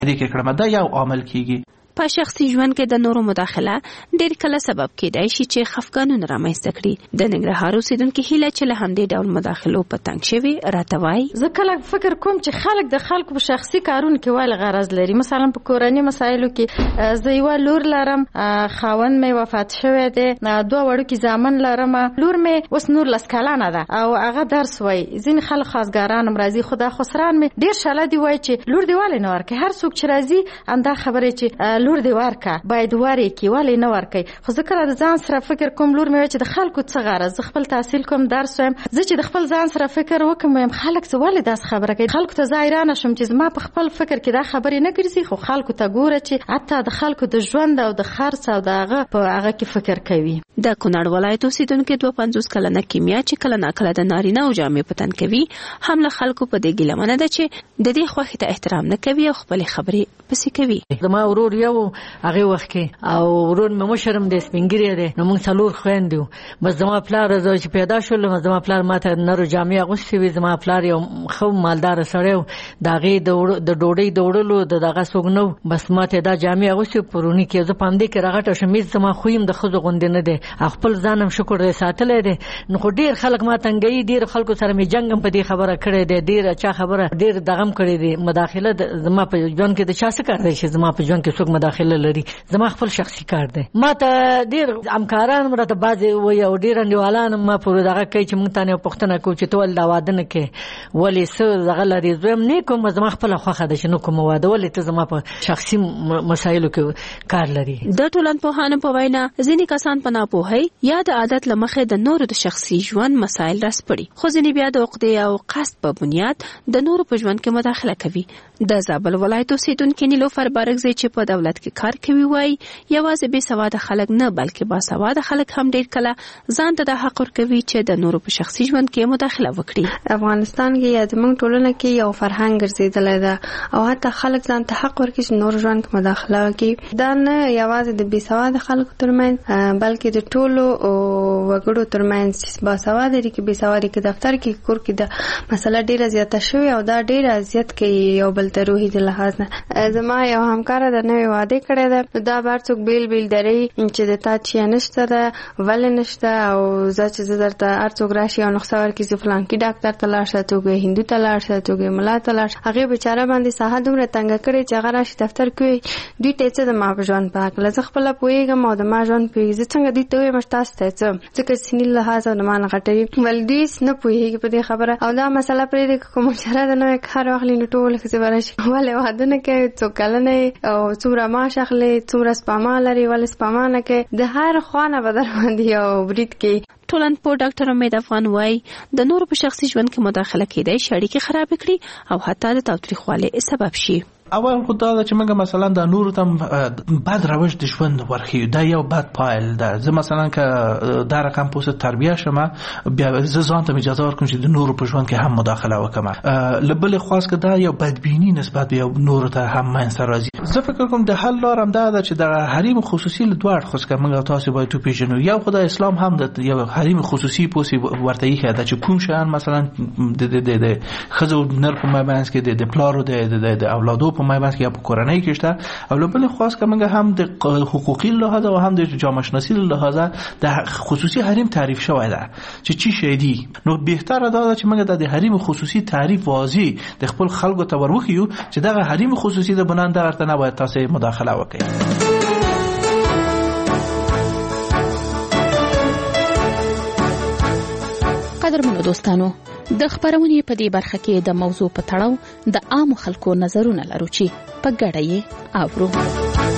دې کې کړم. دا یو عامل کیږي. په شخصي ژوند کې د نورو مداخله ډېر کله سبب کېدای شي چې خفګانونه رامنځته کړي. د ننګرهار اوسیدونکو هیله چې له همدې ډول مداخلو په تنګ شوي راته وایي. زه کله فکر کوم چې خلک د خلکو په شخصي کارونو کې ولې غرض لري. مثلا په کورنۍ مسایلو کې زه یو لور لرم، خاوند مې وفات شوی دی، دوه وړوکي زامن لرم، لور مې اوس نور لس کلنه ده او هغه درس وایي. ځینې خلک خاصګاران هم راځي، خو دا خسران مې ډېر شاله دي وایي چې لور دې ولې نه ورکوي. هر څوک چې راځي همدا خبرې چې لور دې ورکه، باید ورکړي، ولې نه ورکوي. خو زه کله د ځان سره فکر کوم لور مې چې د خلکو څه غرض، زه خپل تحصیل کوم، درس وایم، زه چې د خپل ځان سره فکر وکم وایم خلک څه ولې داسې خبره کوي. خلکو ته زه حیرانه شم چې زما په خپل فکر کې دا خبرې نه ګرځي، خو خلکو ته ګوره چې حتی د خلکو د ژوند او د خرڅ او د هغه په هغه کې فکر کوي. د کونړ ولایت اوسیدونکو 52 کلنه کیمیا چې کله ناکله د نارینه او جامې په تن کوي، هم له خلکو په دې ګیله منه ده چې د دې خوښې ته احترام نه کوي او خپل خبرې پسې کوي. زما ورور یو هغه وخت کې او ورور مې مشرم د سپینګری دی، نو موږ څلور خويندو. بس زما پلار چې پیدا شول، زما پلار ماته نرو جامې اغوستې وي. زما پلار یو خو مالدار سړی و، د هغې د ډوډۍ د وړلو د دغه څوک نه و. بس ماته دا جامې اغوستې پروني کې زه په همدې کې راغټه شم. زما خویم د ښځو غوندې نه دی، خپل ځان هم شکر دی ساتلی دی. نو خو ډېر خلک ما تنګوي، ډېر خلکو سره مې جنګ هم په دې خبره کړی دی، ډېر چا خبره ډېر دغه هم کړی دی. مداخله زما په ژوند کې د چا څه کار دی چې زما په ژوند کې څوک مداخله لري؟ زما خپل شخصي کار دی. ما ته ډېر همکاران هم راته بعضې وایي او ډېر انډیوالان هم ما پورې دغه کوي چې موږ ته نه پوښتنه کوو چې ته ولې دا واده نه کوې، ولې څه دغه لري. زه هم نه کوم، زما خپله خوښه ده چې نه کوم واده، ولې ته زما په شخصي مسایلو کې کار لري. د ټولنپوهانو په وینا ځینې کسان په ناپوهۍ یا د عادت له مخې د نورو د شخصي ژوند مسایل راسپړي، خو ځینې بیا د عقدې او قصد په بنیاد د نورو په ژوند کې مداخله کوي. د زابل ولایت اوسیدونکي نیلوفر بارکزی چې په دولت کې کار کوي وایي یوازې بې سواده خلک نه بلکې باسواده خلک هم ډېر کله ځان ته د حق ورکوي چې د نورو په شخصي ژوند کې مداخله وکړي. افغانستان کې یا زموږ ټولنه کې یو فرهنګ ګرځېدلی ده او حتی خلک ځان ته حق ورکوي چې نور ژوند کې مداخله وکړي. دا نه یوازې د بې سواده خلکو ترمنځ بلکې د ټولو وګړو ترمنځ چې باسواده دي کې بې سواده کې دفتر کې کور کې د مسله ډېره زیاته شوې او دا ډېره اذیت کوي یو بل ته روحي د لحاظ نه. زما یو همکاره د نوې واده کړی ده، دا بار څوک بیل بیل درې چې د تا چیا نشته ده ولې نشته او زه چې زه درته هر څوک راشي او نسخه ورکړي چې فلانکي ډاکټر ته لاړ شه، څوک هندو ته لاړ شه، څوک ملا ته لاړ شه. هغې بیچاره باندې ساحه دومره تنګه کړې چې هغه راشي دفتر کې دوی ته څه د ما په ژوند په هکله زه خپله پوهېږم او د ما ژوند پوهېږي. زه څنګه دوی ته ووایم چې تاسو ته څه، ځکه سني لحاظ او د ما نه غټوي، ولې دوی نه پوهېږي په دې خبره. او دا مسله پرېږدي که کوم چاره د نوی کار واخلي نو ټول ښځې به راشي ولې واده نه کوي، څو کلنه او څومره معاش اخلي، څومره سپما لري، ولې سپما نه کوي. د هر خوا نه به در باندې یو برید کوي. ټولنپوه ډاکټر امید افغان وایي د نورو په شخصي ژوند کې مداخله کېدای شي اړیکې خراب کړي او حتی د تاوتریخوالي سبب شي. اول خو دا چې موږ مثلا د نورو ته بد روش د ژوند ورخیو، دا یو بد پایل ده. زه مثلا که دا رقم پوسټ تربیه شم بیا زه ځان ته اجازه ورکوم چې د نورو په ژوند کې هم مداخله وکم. لبل خاص که دا یو بدبینی نسبت به نورو ته هم منځ راځي. زه فکر کوم د حل لار هم دا ده چې د حریم خصوصي له دوه اړخو څخه موږ تاسو باید تو پیژنو. یو خدای اسلام هم د یو حریم خصوصي پوسې ورته یې ده چې کوم شان مثلا د خزو نر په مابینس کې د پلارو د اولادو په مابینس کې یا په کورنۍ کې شته. او لبل خاص که موږ هم د حقوقي لحاظ او هم د جامعه شناسی لحاظ د خصوصي حریم تعریف شوی ده چې چی شی دی. نو بهتره ده چې موږ د حریم خصوصي تعریف واضح د خپل خلکو ته وروخیو چې دغه حریم خصوصي د بنان درته نه باید تاسو مداخله وکړئ. قدرمنو دوستانو، د خبرونې په دې برخه کې د موضوع په تړاو د عام خلکو نظرونه لرو چې په ګډه یې اورو.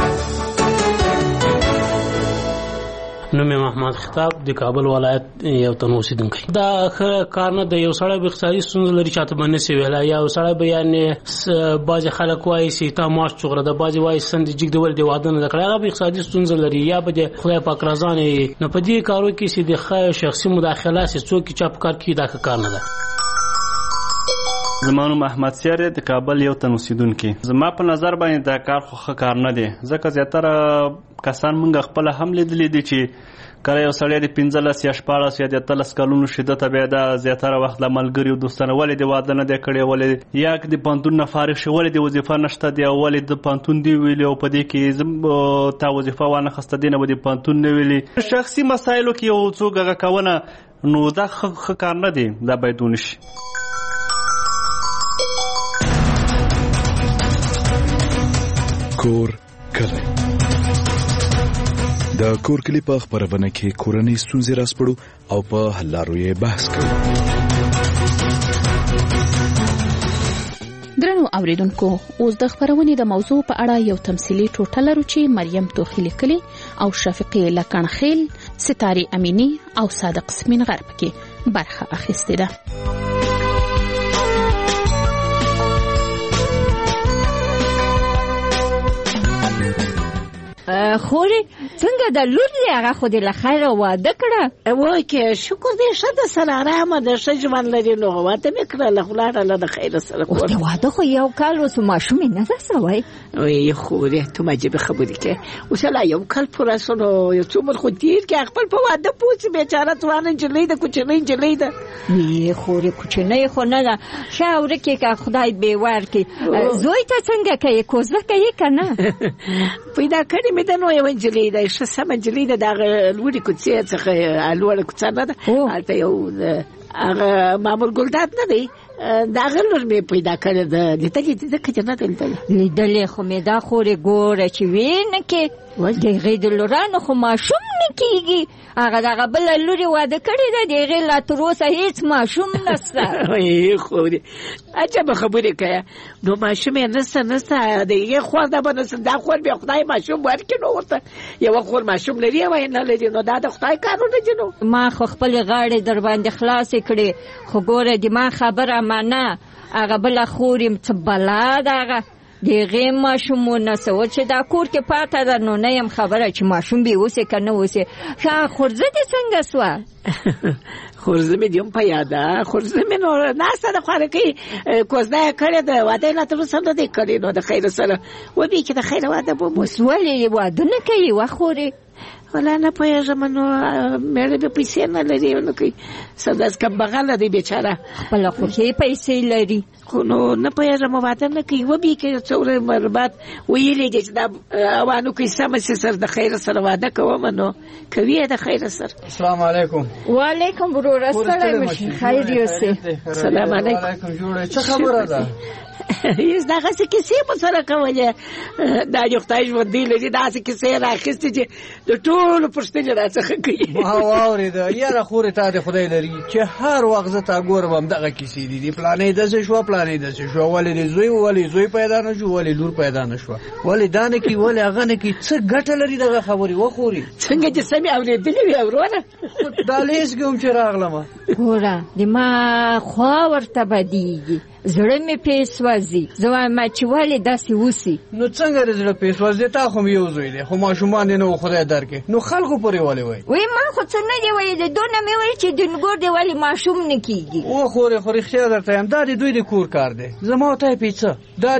نوم محمد خطاب د کابل ولایت یو تن اوسیدونکی. دا کار نه د یو سړی به اقتصادي ستونزه لري چاته باندې سی ویلا یا سړی به یعنی باز خلک وایي چې تا ماش چغره د باز وایي سند جګ د ول دی واده نه کړی، هغه به اقتصادي ستونزه لري یا به خدای پاک رضانه. نو په دې کارو کې چې د شخصي مداخله سي څوک چاپ کار کوي دا کار نه ده. زمانو محمد سیاره د کابل یو تن اوسیدونکی. زما په نظر باندې دا کار خو ښه کار نه دی، ځکه زیاتره کسان مونږ خپل هم لیدلې دي چې کله یو سړی د 15 یا 14 یا 13 کلونو شده ته بیا د زیاتره وخت له ملګري او دوستانه ولې د واده نه دی کړی، ولې یا د پانتون نه فارغ شي، ولې د وظیفه نشته دی، ولې د پانتون دی ویلي او په دې کې تا وظیفه وانه خسته دی نه به د پانتون نه ویلي. شخصي مسایلو کې یو څوک هغه کونه نو دا ښه کار نه دی، دا باید ونشي. کور کلی د کور کلی په خبرونه کې کورنۍ ستونزې راسپړو او په حل لارو یې بحث کوو. درنو اوریدونکو، اوس د خبرونې د موضوع په اړه یو تمثيلي ټوټه لرو چې مریم توخی لیکلي او شفیقې لکنخیل، ستاري امینی او صادق سمین غرب کې برخه اخیستې ده. خوري څنګه د لور دی هغه خو دې له خیره واده کړه؟ وای کې شکر دې ښه د سره آرامه د ښه ژوند لري، نو واده مې کړله خو لاړله د خیره سره. د واده خو یو کال اوس ماشومې نه ده سوی. وای خوري ته مجبې خبرې کوې، اوس لا یو کال پوره شو، نو یو څو عمر خو تېر کړې، خپل په واده پوه شي. بېچاره ځوانه نجلۍ ده، کوچنۍ نجلۍ ده. وی خوري کوچنۍ خو نه ده، ښه ورکې که خدای بې ورکړي. زوی ته څنګه کوې، کوزده کوې که نه؟ پیدا کړې مې ده، نو یو نجلۍ ده، ښه سمه نجلۍ ده، د هغه لوړې کوڅې څخه لوړه کوڅه نه ده، هلته یو هغه مامور ګلداد نه دی، د هغه لور مې پیدا کړې ده. لیدلې دې که چې نه ده لیدلې؟ خو مې دا خورې ګوره چې وې نه کې د هغې د لورانو خو ماشوم نه کېږي. هغه د هغه بله لورې واده کړې ده، د هغې لا تر اوسه هېڅ ماشوم نشته. خورې عجبه خبرې کوې، نو ماشوم یې نشته، د هغې خور ده به نشته، دا خور بیا خدای ماشوم ورکړي. نو ورته یوه خور ماشوم لري یوه یې نه لري، نو دا د خدای کارونه دي. نو ما خو خپلې غاړې در باندې خلاصې کړې، خو ګوره د ما خبره منه، هغه بله خور یم څه بلا ده، هغه د هغې ماشومونه څه و چې دا کور کې پاته ده، نو نه یم خبره چې ماشوم به اوسې که نه اوسې. ښه خورزه دې څنګه سوه؟ خورزه مې دې هم په یاده، خورزه مې نو ناسته ده خوارکۍ، کوزده یې کړې ده، واده یې لا تر اوسه نه دی کړی. نو د خیره سره وبې چې د خیره واده به اوس ولې واده نه کوي وه خورې؟ ولا نه پوهېږم، نو مېړه بیا پیسې نه لري، نو کوي څه داسې کمبغله دی بېچاره، خپله خو ښې پیسې لري، خو نو نه پوهېږم واده نه کوي. وبې که څو ورځې مربات ویلې دي چې دا اوانو کوي سمه سي سر د خیره سره واده کوم، نو کوي یې د خیره سره. السلام علیکم. وعلیکم وروره، ستړی مه شي، خیر یوسې. سلام علیکم. جوړه څه خبره ده؟ هیڅ دغسې کیسې مو سره کولې، دا د خدای ژوندی لري، داسې کیسې راخیستې چې د ټولو پوښتنې راڅخه کوي. ما واورېده یاره خورې تا د خدای لري چې هر وخت زه تا ګورم همدغه کیسې دي، پلانې داسې شوه، پلانې داسې شوه، ولې د زوی ولې زوی پیدا نه شو، ولې لور پیدا نه شوه، ولې دا نه کي، ولې هغه نه کي. څه ګټه لري دغه خبرې وخوري؟ څنګه چې سمې اورېدلې وې ورونه، دا لیس کې هم چې راغلمه ګوره د ما خوا ورته بدېږي، زړه مې پې سوځي، زه وایم چې ولې داسې وسي. نو څنګه د زړه پې سوځي؟ تا خو یو زوی دی، خو ماشومان یې نه و خدای درکړي، نو خلکو پورې ولې وایي؟ وایي ما خو څه نه دي ویلي، دونه مې ویل چې د نګور دی ولې ماشوم نه کېږي. خورې خو رښتیا درته یم، دا د دوی د کور کار دی، زما ته یې پیڅه دا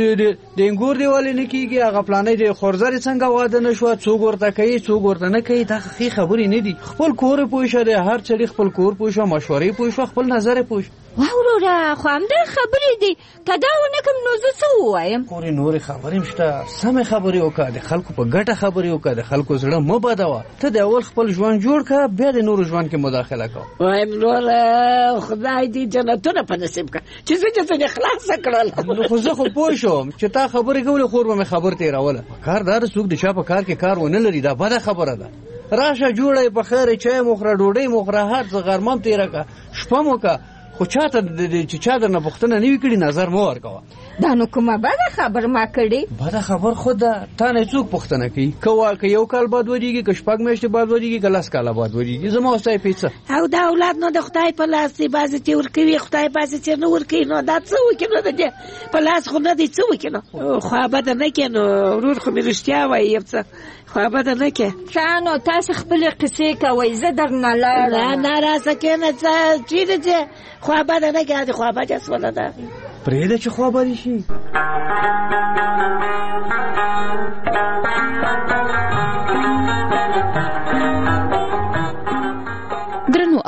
د انګور دی ولې نه کېږي، هغه پلانې د خورزرې څنګه واده نه شوه، څوک ورته کوي څوک ورته نه کوي، دا ښې خبرې نه دي. خپل کور یې پوه شه، هر سړي خپل کور پوه شه، مشورې پوه شه، خپل نظر یې پوه شه. وروره خو همدا خبرې دي، که دا ونه کړم نو زه څه ووایم؟ خورې نورې خبرې هم شته، سمې خبرې وکړه، د خلکو په ګټه خبرې وکړه، د خلکو زړه مه بدوه، ته د اول خپل ژوند جوړ کړه، بیا د نورو ژوند کې مداخله کوه. وایم وروره خدای دې جنتونه په نصیب کړه چې زه ځنې خلاصه کړل. نو خو زه خو پوه شوم چې تا خبرې کولې، خور به مې خبر تېروله. کار دا څوک د چا په کار کې کار ونه لري، دا بده خبره ده. راشه جوړه یې په خیر، چای مو خوره، ډوډۍ مو خوره، هر څه غرمه هم تېره کړه، شپه مو کړه، خو چاته چې چا درنه پوښتنه نه وي کړي نظر مه ورکوه. دا نو کومه بده خبر ما کړې؟ بده خبر خو ده، تا نه څوک پوښتنه کوي، که یو کال بعد ودیږي، که شپږ میاشتې بعد ودیږي، که 10 کاله بعد ودیږي، زما اوس ته یې پیڅه. او دا اولاد نو د خدای په لاس دی، بعضې چې ورکوي خدای، بعضې چې نه ورکوي، نو دا څه وکړي؟ نو د دې په لاس خو نه دی، څه وکړي؟ نو خوابده نه کړې، نو ورور خو مې رښتیا وایي، یو څه خوابده نه کړې. ښه نو تاسې خپلې قصې کوئ، زه درنه لاړم. نه راسه کېنه، څه چېرې ځې؟ خوابده نه کړې، خوابده سوله ده، پرېږده چې خوابدې شي.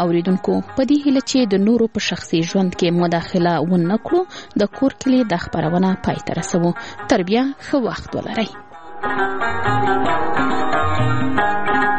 اوریدونکو په دې هیله چې د نورو په شخصي ژوند کې مداخله ونه کړو د کور کلی د خبرونه پای ته رسوو. تر بیا ښه وخت ولرئ.